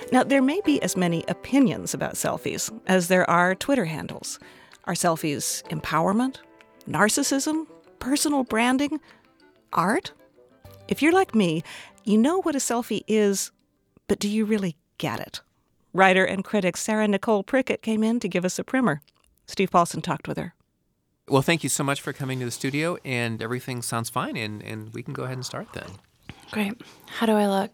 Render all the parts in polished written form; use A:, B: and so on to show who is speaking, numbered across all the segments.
A: Now, there may be as many opinions about selfies as there are Twitter handles. Are selfies empowerment? Narcissism? Personal branding? Art? If you're like me, you know what a selfie is, but do you really get it? Writer and critic Sarah Nicole Prickett came in to give us a primer. Steve Paulson talked with her.
B: Well, thank you so much for coming to the studio, and everything sounds fine, and we can go ahead and start then.
C: Great. How do I look?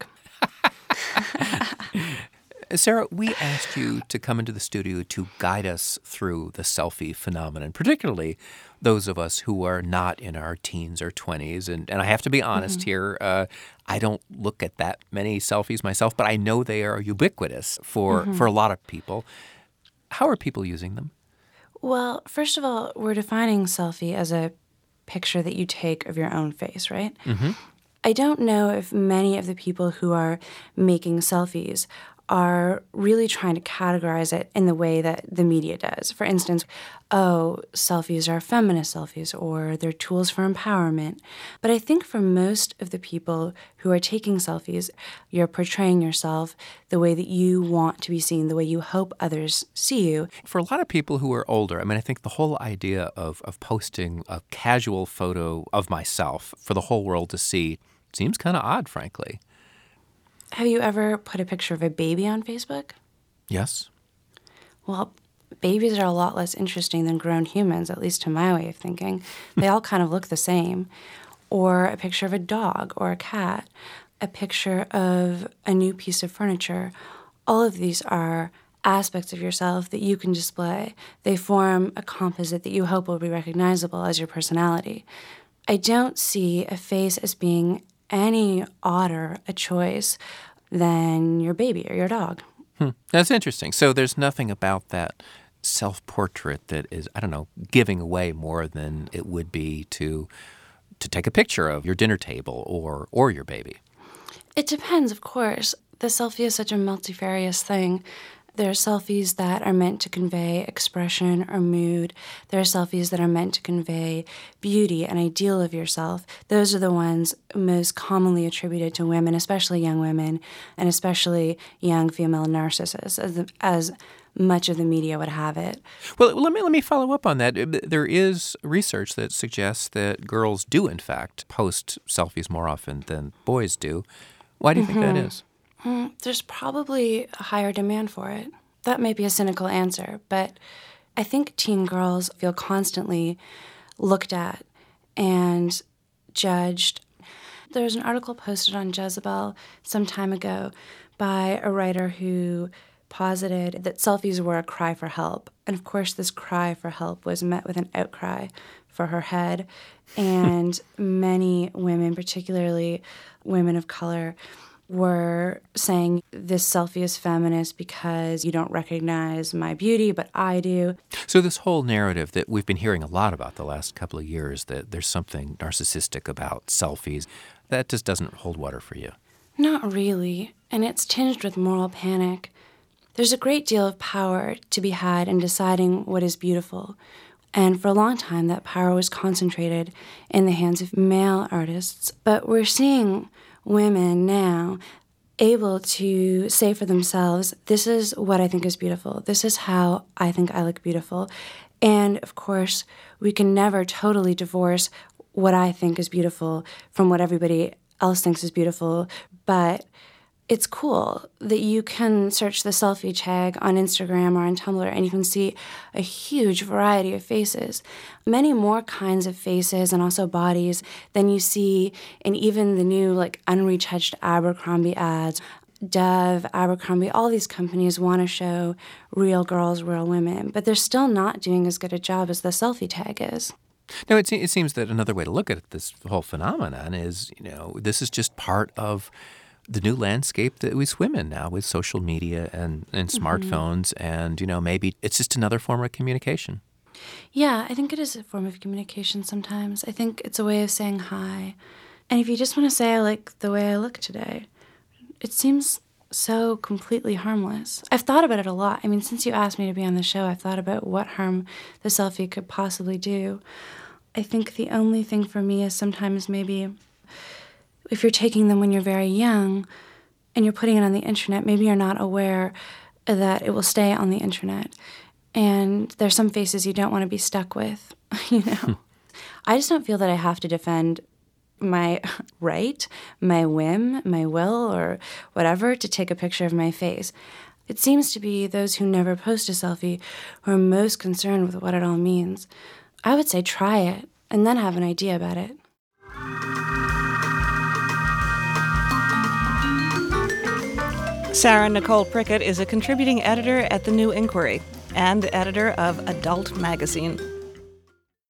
B: Sarah, we asked you to come into the studio to guide us through the selfie phenomenon, particularly those of us who are not in our teens or 20s. And I have to be honest here, I don't look at that many selfies myself, but I know they are ubiquitous for a lot of people. How are people using them?
C: Well, first of all, we're defining selfie as a picture that you take of your own face, right?
B: Mm-hmm.
C: I don't know if many of the people who are making selfies are really trying to categorize it in the way that the media does. For instance, selfies are feminist selfies, or they're tools for empowerment. But I think for most of the people who are taking selfies, you're portraying yourself the way that you want to be seen, the way you hope others see you.
B: For a lot of people who are older, I mean, I think the whole idea of posting a casual photo of myself for the whole world to see seems kind of odd, frankly.
C: Have you ever put a picture of a baby on Facebook?
B: Yes.
C: Well, babies are a lot less interesting than grown humans, at least to my way of thinking. They all kind of look the same. Or a picture of a dog or a cat, a picture of a new piece of furniture. All of these are aspects of yourself that you can display. They form a composite that you hope will be recognizable as your personality. I don't see a face as being any odder a choice than your baby or your dog.
B: That's interesting. So there's nothing about that self-portrait that is, I don't know, giving away more than it would be to take a picture of your dinner table or your baby.
C: It depends, of course. The selfie is such a multifarious thing. There are selfies that are meant to convey expression or mood. There are selfies that are meant to convey beauty, an ideal of yourself. Those are the ones most commonly attributed to women, especially young women, and especially young female narcissists, as much of the media would have it.
B: Well, let me follow up on that. There is research that suggests that girls do, in fact, post selfies more often than boys do. Why do you think that is?
C: There's probably a higher demand for it. That may be a cynical answer, but I think teen girls feel constantly looked at and judged. There was an article posted on Jezebel some time ago by a writer who posited that selfies were a cry for help. And of course, this cry for help was met with an outcry for her head. And many women, particularly women of color, were saying this selfie is feminist because you don't recognize my beauty, but I do.
B: So this whole narrative that we've been hearing a lot about the last couple of years, that there's something narcissistic about selfies, that just doesn't hold water for you.
C: Not really, and it's tinged with moral panic. There's a great deal of power to be had in deciding what is beautiful. And for a long time, that power was concentrated in the hands of male artists. But we're seeing women now able to say for themselves, this is what I think is beautiful. This is how I think I look beautiful. And of course, we can never totally divorce what I think is beautiful from what everybody else thinks is beautiful. But it's cool that you can search the selfie tag on Instagram or on Tumblr and you can see a huge variety of faces, many more kinds of faces and also bodies than you see in even the new unretouched Abercrombie ads. Dove, Abercrombie, all these companies want to show real girls, real women, but they're still not doing as good a job as the selfie tag is.
B: Now, it seems that another way to look at this whole phenomenon is, this is just part of the new landscape that we swim in now with social media and smartphones, and, maybe it's just another form of communication.
C: Yeah, I think it is a form of communication sometimes. I think it's a way of saying hi. And if you just want to say, I like the way I look today, it seems so completely harmless. I've thought about it a lot. I mean, since you asked me to be on the show, I've thought about what harm the selfie could possibly do. I think the only thing for me is sometimes maybe if you're taking them when you're very young and you're putting it on the internet, maybe you're not aware that it will stay on the internet. And there's some faces you don't want to be stuck with, you know. I just don't feel that I have to defend my right, my whim, my will, or whatever to take a picture of my face. It seems to be those who never post a selfie who are most concerned with what it all means. I would say try it, and then have an idea about it.
A: Sarah Nicole Prickett is a contributing editor at The New Inquiry and editor of Adult Magazine.